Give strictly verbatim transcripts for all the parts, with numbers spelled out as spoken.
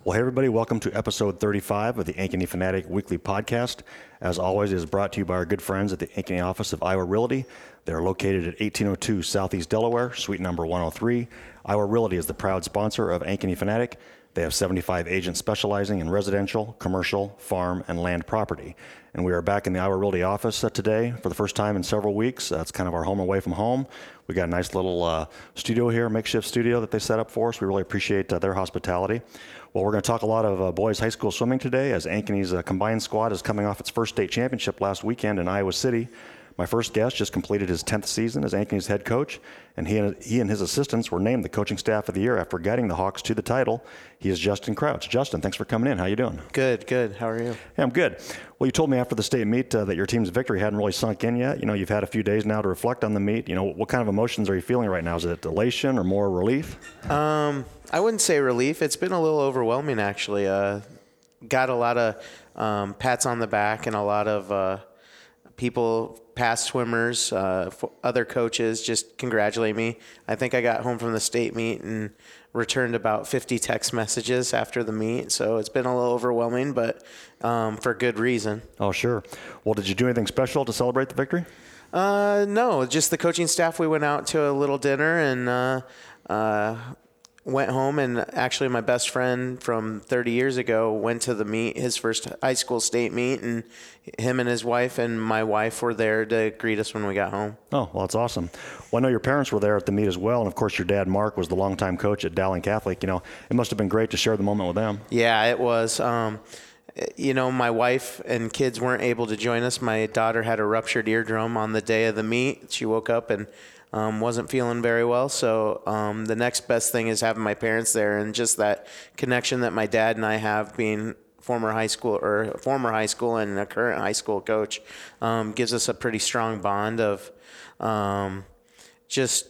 Well, hey everybody, welcome to episode thirty-five of the Ankeny Fanatic Weekly Podcast. As always, it is brought to you by our good friends at the Ankeny office of Iowa Realty. They are located at eighteen oh two Southeast Delaware, suite number one oh three. Iowa Realty is the proud sponsor of Ankeny Fanatic. They have seventy-five agents specializing in residential, commercial, farm, and land property. And we are back in the Iowa Realty office uh, today for the first time in several weeks. Uh, it's kind of our home away from home. We got a nice little uh, studio here, makeshift studio that they set up for us. We really appreciate uh, their hospitality. Well, we're going to talk a lot of uh, boys high school swimming today, as Ankeny's uh, combined squad is coming off its first state championship last weekend in Iowa City. My first guest just completed his tenth season as Ankeny's head coach, and he and, he and his assistants were named the coaching staff of the year after guiding the Hawks to the title. He is Justin Crouch. Justin, thanks for coming in. How you doing? Good, good. How are you? Hey, I'm good. Well, you told me after the state meet uh, that your team's victory hadn't really sunk in yet. You know, you've had a few days now to reflect on the meet. You know, what kind of emotions are you feeling right now? Is it elation or more relief? Um, I wouldn't say relief. It's been a little overwhelming, actually. Uh, got a lot of um, pats on the back and a lot of uh, people, past swimmers, uh, other coaches just congratulate me. I think I got home from the state meet and returned about fifty text messages after the meet. So it's been a little overwhelming, but um, for good reason. Oh, sure. Well, did you do anything special to celebrate the victory? Uh, no, just the coaching staff. We went out to a little dinner and uh, uh, went home, and actually my best friend from thirty years ago went to the meet, his first high school state meet, and him and his wife and my wife were there to greet us when we got home. Oh, well, that's awesome. Well, I know your parents were there at the meet as well, and of course your dad, Mark, was the longtime coach at Dowling Catholic. You know, it must have been great to share the moment with them. Yeah, it was. Um, you know, my wife and kids weren't able to join us. My daughter had a ruptured eardrum on the day of the meet. She woke up and Um, wasn't feeling very well, so um, the next best thing is having my parents there, and just that connection that my dad and I have, being former high school or former high school and a current high school coach, um, gives us a pretty strong bond of um, just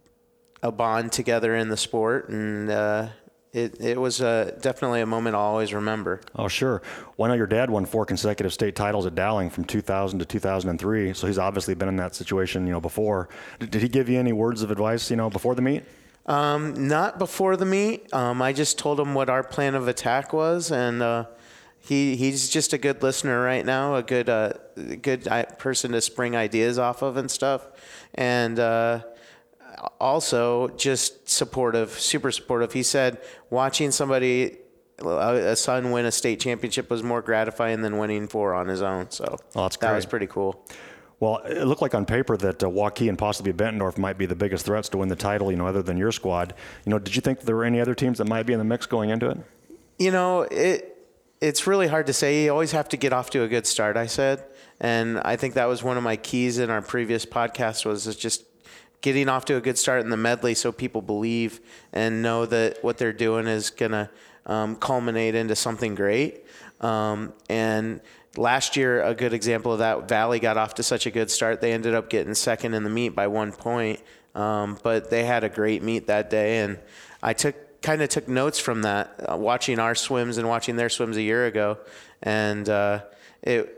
a bond together in the sport, and uh, it it was uh, definitely a moment I'll always remember. Oh, sure. Well, I know your dad won four consecutive state titles at Dowling from two thousand to two thousand three, so he's obviously been in that situation, you know, before. Did, did he give you any words of advice, you know, before the meet? Um, not before the meet. Um, I just told him what our plan of attack was, and uh, he he's just a good listener right now, a good uh, good person to spring ideas off of and stuff, and uh, also just supportive, super supportive. He said watching somebody, a son, win a state championship was more gratifying than winning four on his own. So oh, that's that great. was pretty cool. Well, it looked like on paper that uh, Waukee and possibly Bettendorf might be the biggest threats to win the title, you know, other than your squad. You know, did you think there were any other teams that might be in the mix going into it? You know, it it's really hard to say. You always have to get off to a good start, I said. And I think that was one of my keys in our previous podcast, was just getting off to a good start in the medley so people believe and know that what they're doing is going to um, culminate into something great. Um, and last year, a good example of that, Valley got off to such a good start. They ended up getting second in the meet by one point. Um, but they had a great meet that day. And I took kind of took notes from that, uh, watching our swims and watching their swims a year ago. And uh, it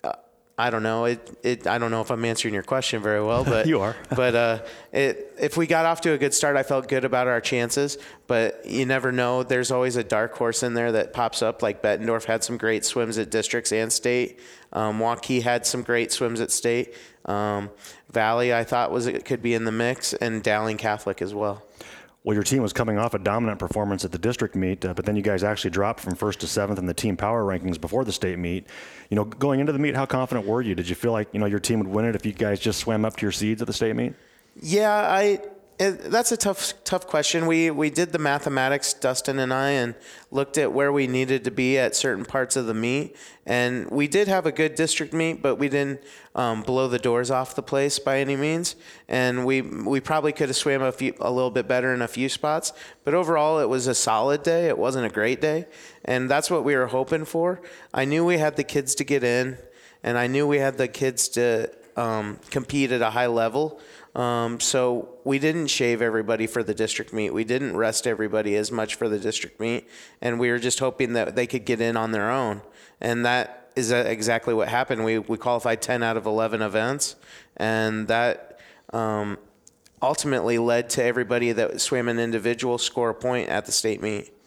I don't know. It, it. I don't know if I'm answering your question very well, but you are. but uh, it, if we got off to a good start, I felt good about our chances. But you never know. There's always a dark horse in there that pops up. Like Bettendorf had some great swims at districts and state. Um, Waukee had some great swims at state. Um, Valley, I thought was it could be in the mix, and Dowling Catholic as well. Well, your team was coming off a dominant performance at the district meet, uh, but then you guys actually dropped from first to seventh in the team power rankings before the state meet. You know, going into the meet, how confident were you? Did you feel like, you know, your team would win it if you guys just swam up to your seeds at the state meet? Yeah, I. It, that's a tough, tough question. We we did the mathematics, Dustin and I, and looked at where we needed to be at certain parts of the meet. And we did have a good district meet, but we didn't um, blow the doors off the place by any means. And we we probably could have swam a few a little bit better in a few spots. But overall, it was a solid day. It wasn't a great day, and that's what we were hoping for. I knew we had the kids to get in, and I knew we had the kids to um, compete at a high level. Um, so we didn't shave everybody for the district meet. We didn't rest everybody as much for the district meet. And we were just hoping that they could get in on their own. And that is exactly what happened. We we qualified ten out of eleven events. And that um, ultimately led to everybody that swam an individual score a point at the state meet.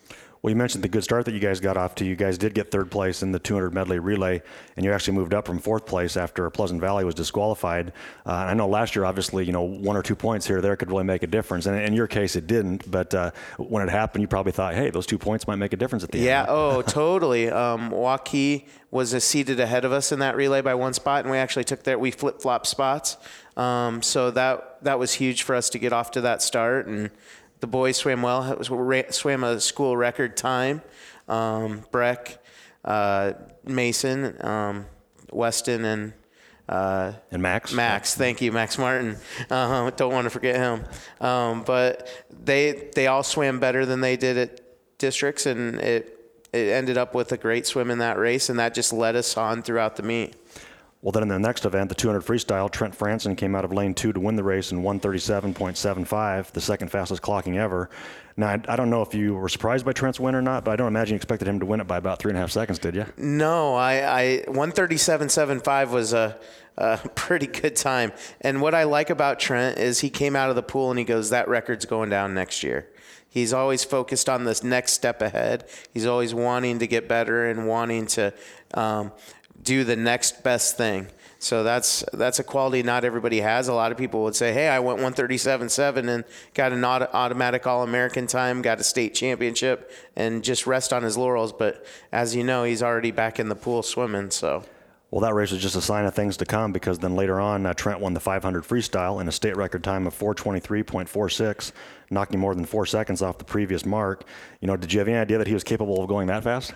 Well, you mentioned the good start that you guys got off to. You guys did get third place in the two hundred medley relay, and you actually moved up from fourth place after Pleasant Valley was disqualified. Uh, I know last year, obviously, you know, one or two points here or there could really make a difference. And in your case, it didn't. But uh, when it happened, you probably thought, hey, those two points might make a difference at the yeah, end. Yeah, oh, totally. Um, Waukee was a seated ahead of us in that relay by one spot, and we actually took that. We flip-flopped spots. Um, so that that was huge for us to get off to that start. And the boys swam well. It was, swam a school record time. Um, Breck, uh, Mason, um, Weston, and uh, and Max. Max, thank you, Max Martin. Uh, don't want to forget him. Um, but they they all swam better than they did at districts, and it it ended up with a great swim in that race, and that just led us on throughout the meet. Well, then in the next event, the two hundred freestyle, Trent Franson came out of lane two to win the race in one thirty-seven point seven five, the second fastest clocking ever. Now, I, I don't know if you were surprised by Trent's win or not, but I don't imagine you expected him to win it by about three and a half seconds, did you? No, I, I one thirty-seven point seven five was a, a pretty good time. And what I like about Trent is he came out of the pool and he goes, that record's going down next year. He's always focused on this next step ahead. He's always wanting to get better and wanting to um, do the next best thing. So that's that's a quality not everybody has. A lot of people would say, hey, I went one thirty-seven point seven and got an auto- automatic All-American time, got a state championship, and just rest on his laurels. But as you know, he's already back in the pool swimming. So. Well, that race was just a sign of things to come, because then later on, uh, Trent won the five hundred freestyle in a state record time of four twenty-three point four six, knocking more than four seconds off the previous mark. You know, did you have any idea that he was capable of going that fast?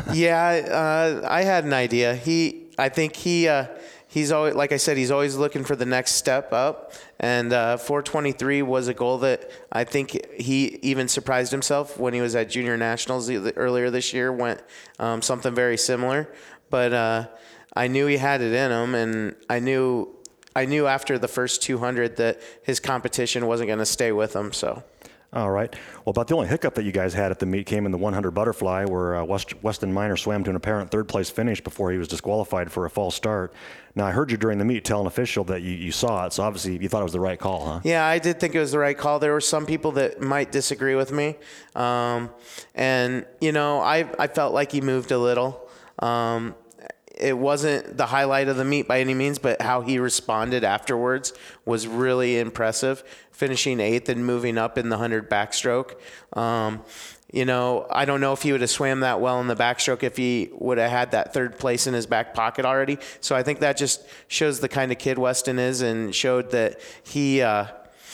yeah, uh, I had an idea. He, I think he, uh, he's always, like I said, he's always looking for the next step up. And uh, four twenty-three was a goal that I think he even surprised himself when he was at Junior Nationals earlier this year. Went um, something very similar, but. Uh, I knew he had it in him, and I knew I knew after the first two hundred that his competition wasn't going to stay with him. So, all right. Well, about the only hiccup that you guys had at the meet came in the one hundred butterfly, where uh, West, Weston Minor swam to an apparent third-place finish before he was disqualified for a false start. Now, I heard you during the meet tell an official that you, you saw it, so obviously you thought it was the right call, huh? Yeah, I did think it was the right call. There were some people that might disagree with me, um, and you know, I I felt like he moved a little. Um, It wasn't the highlight of the meet by any means, but how he responded afterwards was really impressive, finishing eighth and moving up in the one hundred backstroke. Um, you know, I don't know if he would have swam that well in the backstroke if he would have had that third place in his back pocket already. So I think that just shows the kind of kid Weston is, and showed that he uh,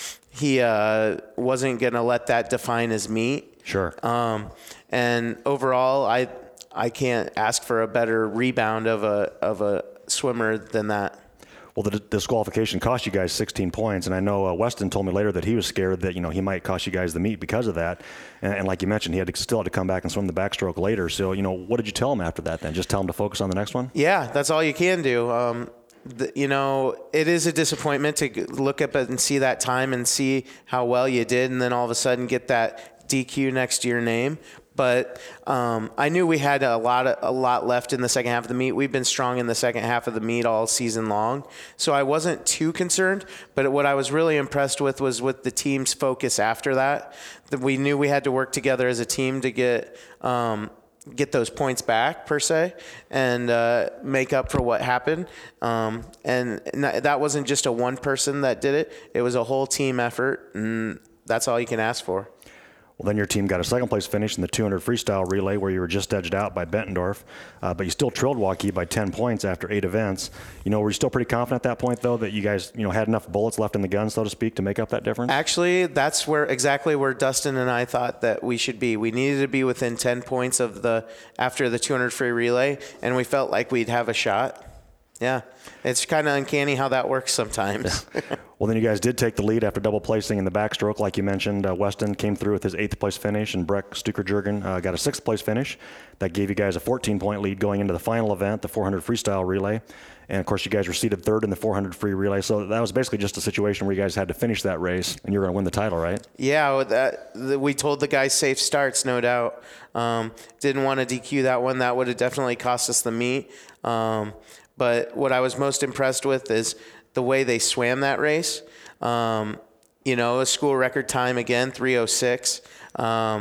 he uh, wasn't going to let that define his meet. Sure. Um, and overall, I... I can't ask for a better rebound of a of a swimmer than that. Well, the disqualification cost you guys sixteen points, and I know uh, Weston told me later that he was scared that, you know, he might cost you guys the meet because of that. And, and like you mentioned, he had to still had to come back and swim the backstroke later. So, you know, what did you tell him after that then? Just tell him to focus on the next one? Yeah, that's all you can do. Um, the, you know, it is a disappointment to look up and see that time and see how well you did, and then all of a sudden get that D Q next to your name. But um, I knew we had a lot of, a lot left in the second half of the meet. We've been strong in the second half of the meet all season long, so I wasn't too concerned. But what I was really impressed with was with the team's focus after that. That we knew we had to work together as a team to get um, get those points back per se, and uh, make up for what happened. Um, and that wasn't just a one person that did it; it was a whole team effort, and that's all you can ask for. Well, then your team got a second place finish in the two hundred freestyle relay, where you were just edged out by Bettendorf, uh, but you still trailed Waukee by ten points after eight events. You know, were you still pretty confident at that point, though, that you guys, you know, had enough bullets left in the gun, so to speak, to make up that difference? Actually, that's where exactly where Dustin and I thought that we should be. We needed to be within ten points of the after the two hundred free relay, and we felt like we'd have a shot. Yeah, it's kind of uncanny how that works sometimes. Well, then you guys did take the lead after double placing in the backstroke, like you mentioned. Uh, Weston came through with his eighth place finish, and Breck Stuker-Jurgen uh, got a sixth place finish. That gave you guys a fourteen point lead going into the final event, the four hundred freestyle relay. And of course, you guys were seated third in the four hundred free relay. So that was basically just a situation where you guys had to finish that race, and you were going to win the title, right? Yeah, that, the, we told the guys safe starts, no doubt. Um, didn't want to D Q that one. That would have definitely cost us the meet. Um, but what I was most impressed with is the way they swam that race. Um, you know, a school record time again, three oh six. Um,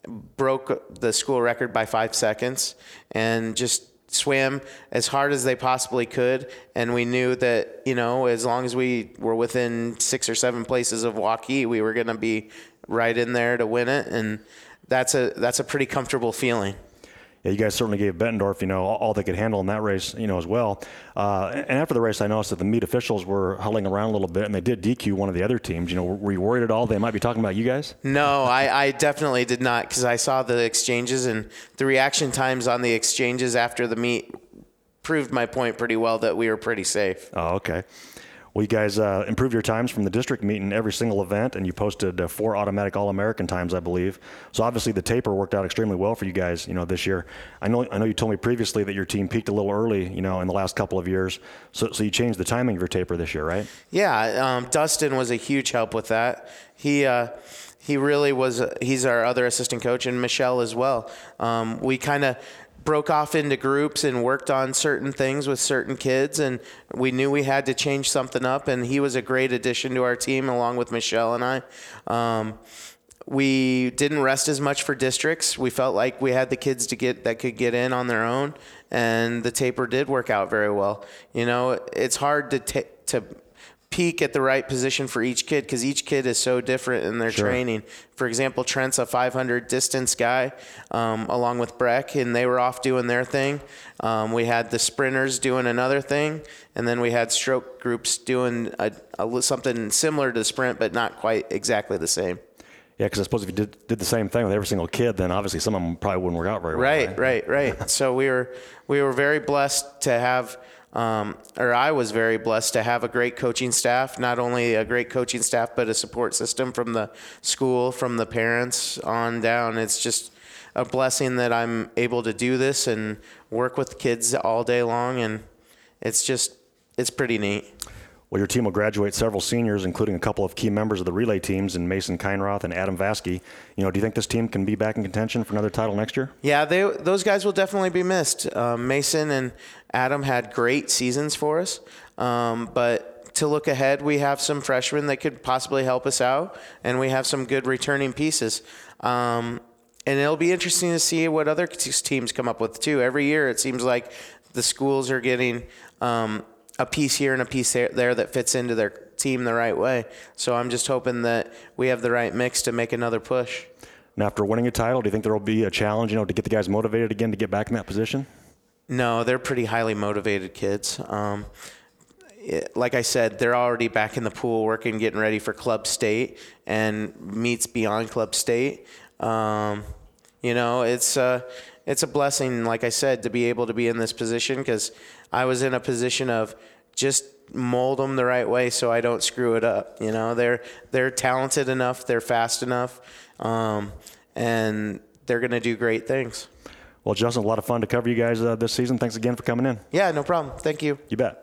broke the school record by five seconds and just swam as hard as they possibly could. And we knew that, you know, as long as we were within six or seven places of Waukee, we were going to be right in there to win it. And that's a, that's a pretty comfortable feeling. Yeah, you guys certainly gave Bettendorf, you know, all, all they could handle in that race, you know, as well. Uh, and after the race, I noticed that the meet officials were huddling around a little bit, and they did D Q one of the other teams. You know, were you worried at all they might be talking about you guys? No, I, I definitely did not, because I saw the exchanges, and the reaction times on the exchanges after the meet proved my point pretty well that we were pretty safe. Oh, okay. Well, you guys uh, improved your times from the district meet in every single event, and you posted uh, four automatic All-American times, I believe. So obviously the taper worked out extremely well for you guys, you know, this year. I know I know you told me previously that your team peaked a little early, you know, in the last couple of years. So so you changed the timing of your taper this year, right? Yeah, um, Dustin was a huge help with that. He uh, he really was. He's our other assistant coach, and Michelle as well. Um, we kind of broke off into groups and worked on certain things with certain kids, and we knew we had to change something up, and he was a great addition to our team along with Michelle and I. Um, we didn't rest as much for districts. We felt like we had the kids to get that could get in on their own, and the taper did work out very well. You know, it's hard to ta- to peak at the right position for each kid because each kid is so different in their Sure. training. For example, Trent's a five hundred distance guy um, along with Breck, and they were off doing their thing. Um, we had the sprinters doing another thing, and then we had stroke groups doing a, a, something similar to the sprint, but not quite exactly the same. Yeah, because I suppose if you did, did the same thing with every single kid, then obviously some of them probably wouldn't work out very well. Right, right, right. So we were we were very blessed to have, um, or I was very blessed to have a great coaching staff. Not only a great coaching staff, but a support system from the school, from the parents on down. It's just a blessing that I'm able to do this and work with kids all day long, and it's just it's pretty neat. Well, your team will graduate several seniors, including a couple of key members of the relay teams in Mason Keinroth and Adam Vasky. You know, do you think this team can be back in contention for another title next year? Yeah, they, those guys will definitely be missed. Um, Mason and Adam had great seasons for us, um, but to look ahead, we have some freshmen that could possibly help us out, and we have some good returning pieces. Um, and it'll be interesting to see what other teams come up with, too. Every year, it seems like the schools are getting um, – a piece here and a piece there, there that fits into their team the right way. So I'm just hoping that we have the right mix to make another push. Now, after winning a title, do you think there will be a challenge, you know, to get the guys motivated again to get back in that position? No, they're pretty highly motivated kids. Um, it, like I said, they're already back in the pool working, getting ready for club state and meets beyond club state. Um, you know, it's uh, it's a blessing, like I said, to be able to be in this position because I was in a position of just mold them the right way so I don't screw it up. You know, they're they're talented enough, they're fast enough, um, and they're going to do great things. Well, Justin, a lot of fun to cover you guys uh, this season. Thanks again for coming in. Yeah, no problem. Thank you. You bet.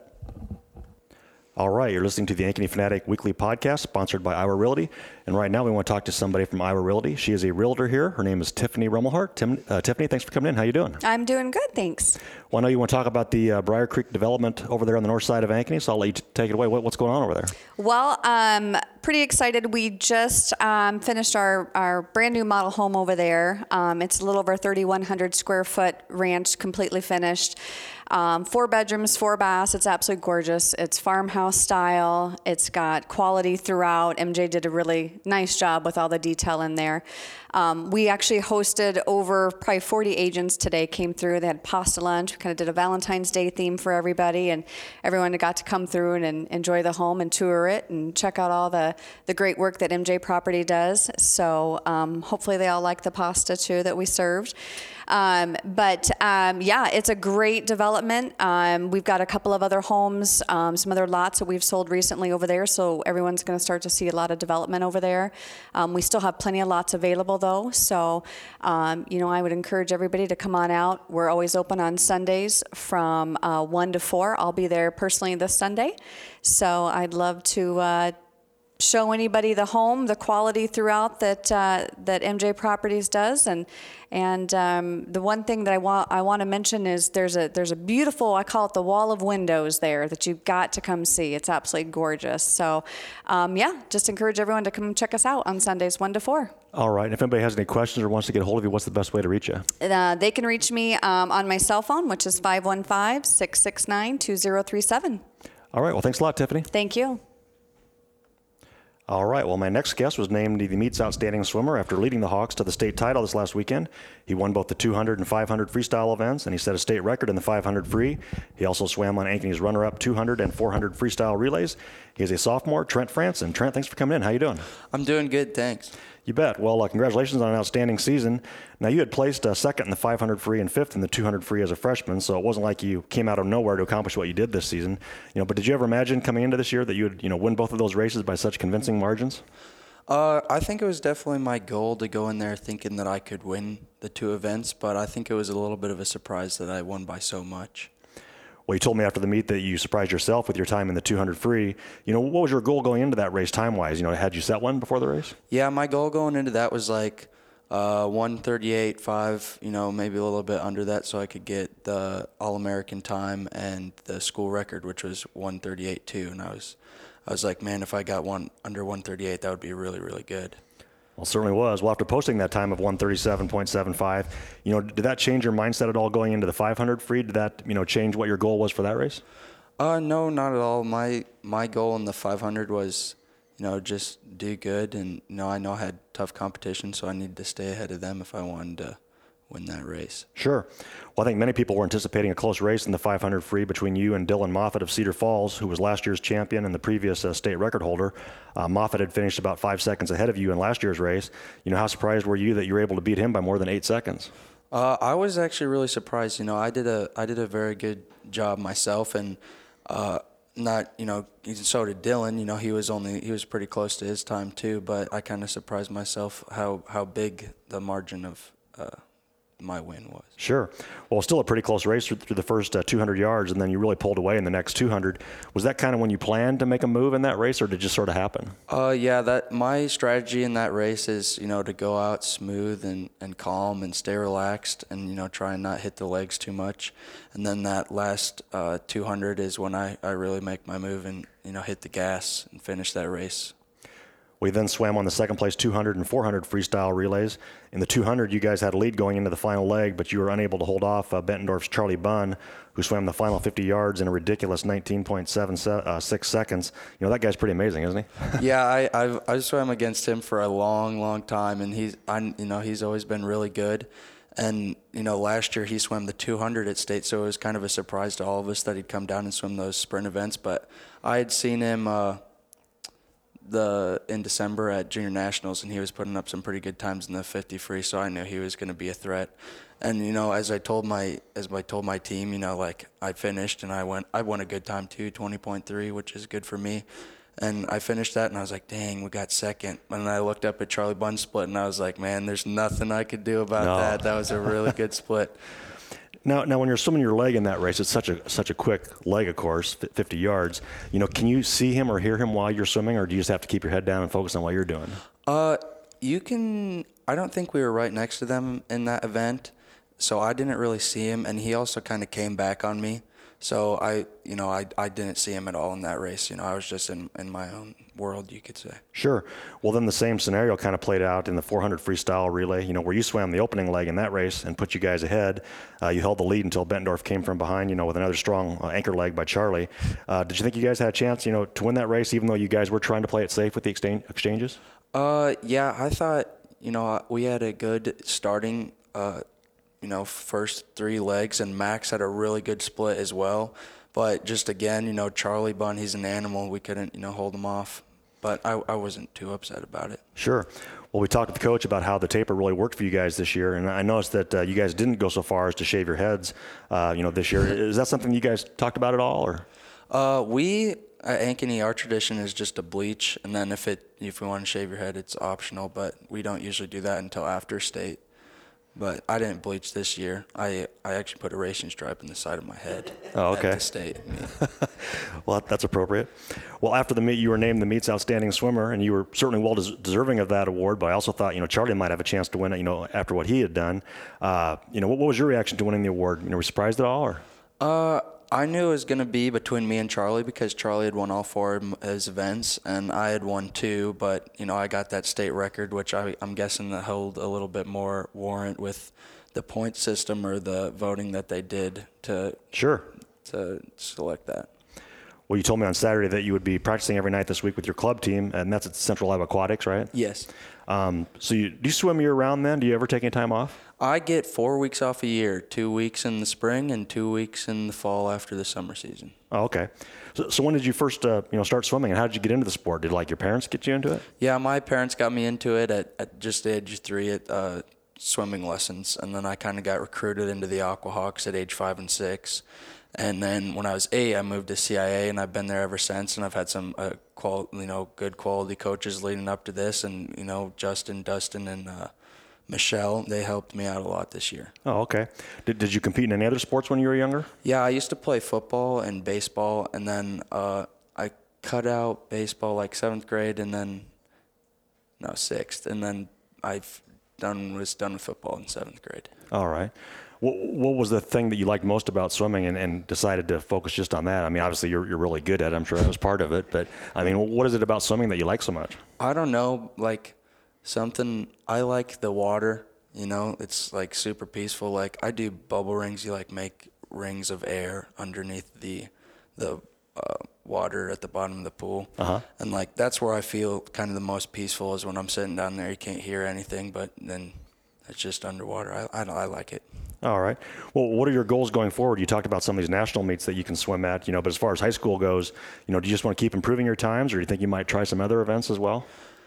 All right, you're listening to the Ankeny Fanatic Weekly Podcast, sponsored by Iowa Realty. And right now we want to talk to somebody from Iowa Realty. She is a realtor here. Her name is Tiffany Rummelhart. Tim, uh, Tiffany, thanks for coming in. How you doing? I'm doing good, thanks. Well, I know you want to talk about the uh, Briar Creek development over there on the north side of Ankeny, so I'll let you t- take it away. What, what's going on over there? Well, um, pretty excited. We just um, finished our, our brand new model home over there. Um, it's a little over thirty-one hundred square foot ranch, completely finished. Um, four bedrooms, four baths. It's absolutely gorgeous. It's farmhouse style. It's got quality throughout. M J did a really nice job with all the detail in there. Um, we actually hosted over probably forty agents today came through. They had pasta lunch. We kind of did a Valentine's Day theme for everybody, and everyone got to come through and, and enjoy the home and tour it and check out all the, the great work that M J Property does. So um, hopefully they all like the pasta too that we served. Um, but um, yeah, it's a great development. Um, we've got a couple of other homes, um, some other lots that we've sold recently over there, so everyone's going to start to see a lot of development over there. Um, we still have plenty of lots available though, so um, you know, I would encourage everybody to come on out. We're always open on Sundays from uh, one to four. I'll be there personally this Sunday, so I'd love to uh, show anybody the home, the quality throughout that uh, that M J Properties does. And and um, the one thing that I want I want to mention is there's a there's a beautiful, I call it the wall of windows there, that you've got to come see. It's absolutely gorgeous. So um, yeah, just encourage everyone to come check us out on Sundays one to four. All right. And if anybody has any questions or wants to get a hold of you, what's the best way to reach you? Uh, they can reach me um, on my cell phone, which is five one five, six six nine, two zero three seven. All right. Well, thanks a lot, Tiffany. Thank you. All right. Well, my next guest was named the Meet's Outstanding Swimmer after leading the Hawks to the state title this last weekend. He won both the two hundred and five hundred freestyle events, and he set a state record in the five hundred free. He also swam on Ankeny's runner-up two hundred and four hundred freestyle relays. He is a sophomore, Trent Franson. Trent, thanks for coming in. How you doing? I'm doing good, thanks. You bet. Well, uh, congratulations on an outstanding season. Now, you had placed uh, second in the five hundred free and fifth in the two hundred free as a freshman, so it wasn't like you came out of nowhere to accomplish what you did this season. You know, but did you ever imagine coming into this year that you would, you know, win both of those races by such convincing margins? Uh, I think it was definitely my goal to go in there thinking that I could win the two events, but I think it was a little bit of a surprise that I won by so much. Well, you told me after the meet that you surprised yourself with your time in the two hundred free. You know, what was your goal going into that race time-wise? You know, had you set one before the race? Yeah, my goal going into that was like uh, one thirty-eight point five, you know, maybe a little bit under that, so I could get the All-American time and the school record, which was one thirty-eight point two. And I was, I was like, man, if I got one under one thirty-eight, that would be really, really good. Well, it certainly was. Well, after posting that time of one thirty-seven point seven five, you know, did that change your mindset at all going into the five hundred free? Did that, you know, change what your goal was for that race? Uh, no, not at all. My my goal in the five hundred was, you know, just do good. And, you know, I know I had tough competition, so I needed to stay ahead of them if I wanted to win that race. Sure. Well, I think many people were anticipating a close race in the five hundred free between you and Dylan Moffitt of Cedar Falls, who was last year's champion and the previous uh, state record holder. Uh, Moffitt had finished about five seconds ahead of you in last year's race. You know, how surprised were you that you were able to beat him by more than eight seconds? Uh, I was actually really surprised. You know, I did a I did a very good job myself, and uh, not you know so did Dylan. You know, he was only he was pretty close to his time too. But I kind of surprised myself how how big the margin of uh, my win was. Sure. Well, still a pretty close race through, through the first uh, two hundred yards, and then you really pulled away in the next two hundred. Was that kind of when you planned to make a move in that race, or did it just sort of happen? Uh, yeah, that my strategy in that race is, you know, to go out smooth and, and calm and stay relaxed and, you know, try and not hit the legs too much. And then that last uh, two hundred is when I, I really make my move and, you know, hit the gas and finish that race. We then swam on the second place two hundred and four hundred freestyle relays. In the two hundred, you guys had a lead going into the final leg, but you were unable to hold off uh, Bettendorf's Charlie Bunn, who swam the final fifty yards in a ridiculous nineteen point seven six seconds. You know, that guy's pretty amazing, isn't he? Yeah, I I've, I swam against him for a long, long time, and he's I you know he's always been really good. And you know, last year he swam the two hundred at state, so it was kind of a surprise to all of us that he'd come down and swim those sprint events. But I had seen him. Uh, the in December at Junior Nationals, and he was putting up some pretty good times in the fifty free, so I knew he was going to be a threat. And you know, as I told my as I told my team, you know, like I finished and I went I won a good time too, twenty point three, which is good for me. And I finished that and I was like, dang, we got second. And I looked up at Charlie Bunn's split and I was like, man, there's nothing I could do about no. that. That was a really good split. Now, now, when you're swimming your leg in that race, it's such a such a quick leg, of course, fifty yards. You know, can you see him or hear him while you're swimming, or do you just have to keep your head down and focus on what you're doing? Uh, you can. I don't think we were right next to them in that event, so I didn't really see him, and he also kind of came back on me. So I, you know, I, I didn't see him at all in that race. You know, I was just in, in my own world, you could say. Sure. Well, then the same scenario kind of played out in the four hundred freestyle relay, you know, where you swam the opening leg in that race and put you guys ahead. Uh, you held the lead until Bettendorf came from behind, you know, with another strong uh, anchor leg by Charlie. Uh, did you think you guys had a chance, you know, to win that race, even though you guys were trying to play it safe with the exchange, exchanges? Uh, yeah, I thought, you know, we had a good starting uh you know, first three legs, and Max had a really good split as well. But just again, you know, Charlie Bunn, he's an animal. We couldn't, you know, hold him off. But I, I wasn't too upset about it. Sure. Well, we talked with the coach about how the taper really worked for you guys this year, and I noticed that uh, you guys didn't go so far as to shave your heads, uh, you know, this year. Is that something you guys talked about at all, or? Uh, we at Ankeny, our tradition is just to bleach, and then if it if we want to shave your head, it's optional. But we don't usually do that until after state. But I didn't bleach this year. I I actually put a racing stripe in the side of my head. Oh, okay. At the state meet. Well, that's appropriate. Well, after the meet, you were named the meet's outstanding swimmer, and you were certainly well des- deserving of that award. But I also thought, you know, Charlie might have a chance to win it, you know, after what he had done. Uh, you know, what, what was your reaction to winning the award? You know, were you surprised at all, or? Uh, I knew it was going to be between me and Charlie because Charlie had won all four of his events, and I had won two. But, you know, I got that state record, which I, I'm guessing that held a little bit more warrant with the point system or the voting that they did to Sure. to select that. Well, you told me on Saturday that you would be practicing every night this week with your club team, and that's at Central Iowa Aquatics, right? Yes. Um, so you, do you swim year-round then? Do you ever take any time off? I get four weeks off a year, two weeks in the spring and two weeks in the fall after the summer season. Oh, okay. So, so when did you first, uh, you know, start swimming, and how did you get into the sport? Did like your parents get you into it? Yeah, my parents got me into it at, at just the age of three at uh, swimming lessons, and then I kind of got recruited into the Aquahawks at age five and six. And then when I was eight, I moved to C I A, and I've been there ever since. And I've had some, uh, qual- you know, good quality coaches leading up to this, and you know, Justin, Dustin, and uh, Michelle, they helped me out a lot this year. Oh, okay. Did Did you compete in any other sports when you were younger? Yeah, I used to play football and baseball, and then uh, I cut out baseball like seventh grade, and then no sixth, and then I've done was done with football in seventh grade. All right. What, what was the thing that you liked most about swimming and, and decided to focus just on that? I mean, obviously you're you're really good at it. I'm sure that was part of it. But I mean, what is it about swimming that you like so much? I don't know, like something. I like the water. You know, it's like super peaceful. Like I do bubble rings. You like make rings of air underneath the the uh, water at the bottom of the pool. Uh-huh. And like that's where I feel kind of the most peaceful is when I'm sitting down there. You can't hear anything, but then it's just underwater. I I, I like it. All right. Well, what are your goals going forward? You talked about some of these national meets that you can swim at, you know, but as far as high school goes, you know, do you just want to keep improving your times, or do you think you might try some other events as well?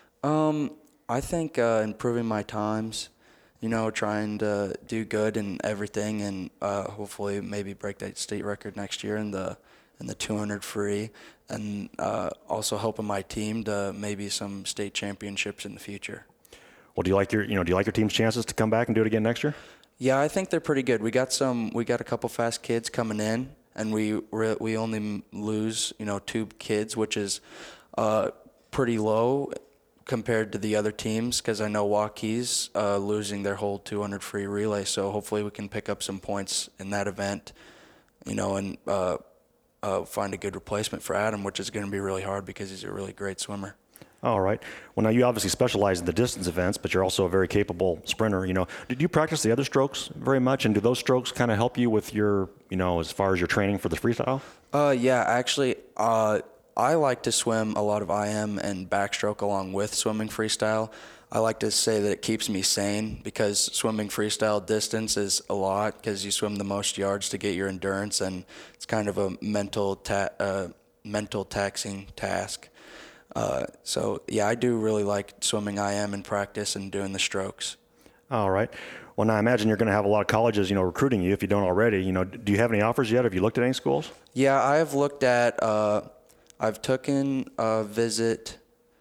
Um, I think uh, improving my times, you know, trying to do good in everything, and uh, hopefully maybe break that state record next year in the in the two hundred free, and uh, also helping my team to maybe some state championships in the future. Well, do you like your, you know, do you like your team's chances to come back and do it again next year? Yeah, I think they're pretty good. We got some. We got a couple fast kids coming in, and we we only lose, you know, two kids, which is uh, pretty low compared to the other teams. Because I know Waukees uh, losing their whole two hundred free relay, so hopefully we can pick up some points in that event, you know, and uh, uh, find a good replacement for Adam, which is going to be really hard because he's a really great swimmer. All right. Well, now you obviously specialize in the distance events, but you're also a very capable sprinter. You know, did you practice the other strokes very much, and do those strokes kind of help you with your, you know, as far as your training for the freestyle? Uh, yeah, actually, uh, I like to swim a lot of I M and backstroke along with swimming freestyle. I like to say that it keeps me sane because swimming freestyle distance is a lot because you swim the most yards to get your endurance, and it's kind of a mental ta- uh, mental taxing task. Uh, so, yeah, I do really like swimming I M in practice and doing the strokes. All right. Well, now I imagine you're going to have a lot of colleges, you know, recruiting you if you don't already. You know, do you have any offers yet? Have you looked at any schools? Yeah, I have looked at, uh, I've taken a visit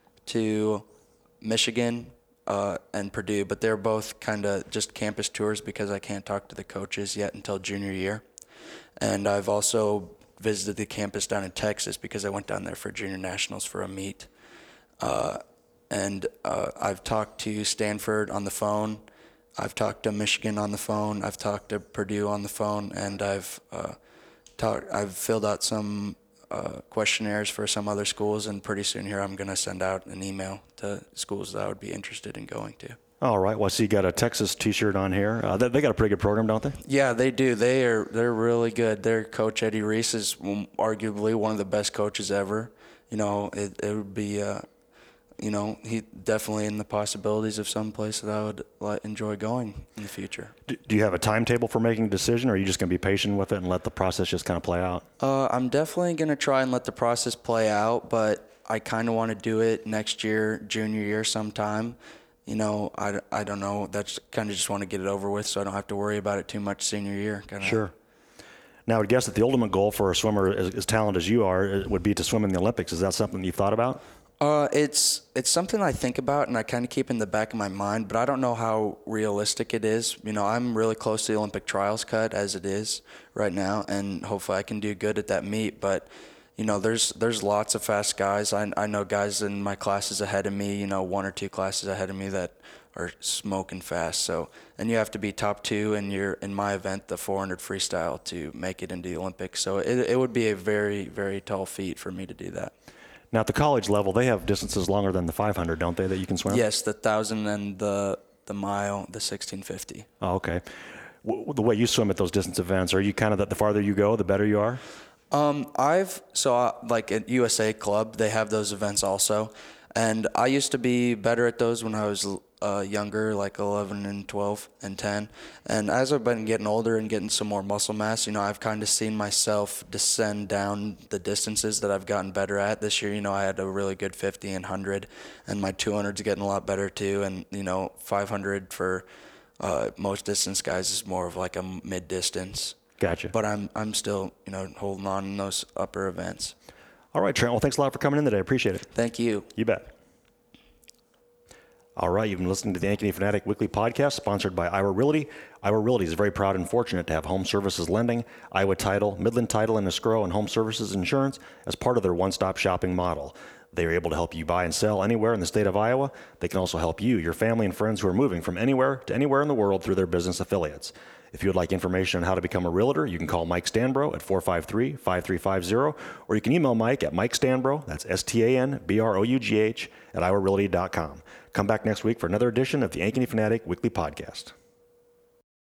to Michigan uh, and Purdue, but they're both kind of just campus tours because I can't talk to the coaches yet until junior year. And I've also visited the campus down in Texas because I went down there for junior nationals for a meet. Uh, and uh, I've talked to Stanford on the phone. I've talked to Michigan on the phone. I've talked to Purdue on the phone, and I've uh, talked. I've filled out some uh, questionnaires for some other schools, and pretty soon here I'm going to send out an email to schools that I would be interested in going to. All right. Well, I see you got a Texas T-shirt on here. Uh, they, they got a pretty good program, don't they? Yeah, they do. They are. They're really good. Their coach Eddie Reese is arguably one of the best coaches ever. You know, it, it would be, uh, you know, he definitely in the possibilities of some place that I would like, enjoy going in the future. Do, do you have a timetable for making a decision, or are you just going to be patient with it and let the process just kind of play out? Uh, I'm definitely going to try and let the process play out, but I kind of want to do it next year, junior year sometime. You know, I, I don't know. That's kind of just want to get it over with so I don't have to worry about it too much senior year. Kinda. Sure. Now, I would guess that the ultimate goal for a swimmer as, as talented as you are would be to swim in the Olympics. Is that something you've thought about? Uh, it's it's something I think about and I kind of keep in the back of my mind, but I don't know how realistic it is. You know, I'm really close to the Olympic trials cut as it is right now, and hopefully I can do good at that meet. But you know, there's there's lots of fast guys. I I know guys in my classes ahead of me. You know, one or two classes ahead of me that are smoking fast. So, and you have to be top two in your in my event, the four hundred freestyle, to make it into the Olympics. So it it would be a very very tall feat for me to do that. Now, at the college level, they have distances longer than the five hundred, don't they, that you can swim? Yes, the one thousand and the the mile, the sixteen fifty. Oh, okay. W- the way you swim at those distance events, are you kind of, the, the farther you go, the better you are? Um, I've, so uh, like at U S A Club, they have those events also. And I used to be better at those when I was uh, younger, like eleven and twelve and ten. And as I've been getting older and getting some more muscle mass, you know, I've kind of seen myself descend down the distances that I've gotten better at. This year, you know, I had a really good fifty and one hundred, and my two hundred's getting a lot better too. And, you know, five hundred for uh, most distance guys is more of like a mid-distance. Gotcha. But I'm I'm still, you know, holding on in those upper events. All right, Trent. Well, thanks a lot for coming in today. I appreciate it. Thank you. You bet. All right, you've been listening to the Ankeny Fanatic Weekly Podcast, sponsored by Iowa Realty. Iowa Realty is very proud and fortunate to have home services lending, Iowa Title, Midland Title and Escrow, and home services insurance as part of their one-stop shopping model. They are able to help you buy and sell anywhere in the state of Iowa. They can also help you, your family, and friends who are moving from anywhere to anywhere in the world through their business affiliates. If you would like information on how to become a realtor, you can call Mike Stanbro at four five three, five three five zero, or you can email Mike at Mike Stanbro, that's S T A N B R O U G H, at iowa realty dot com. Come back next week for another edition of the Ankeny Fanatic Weekly Podcast.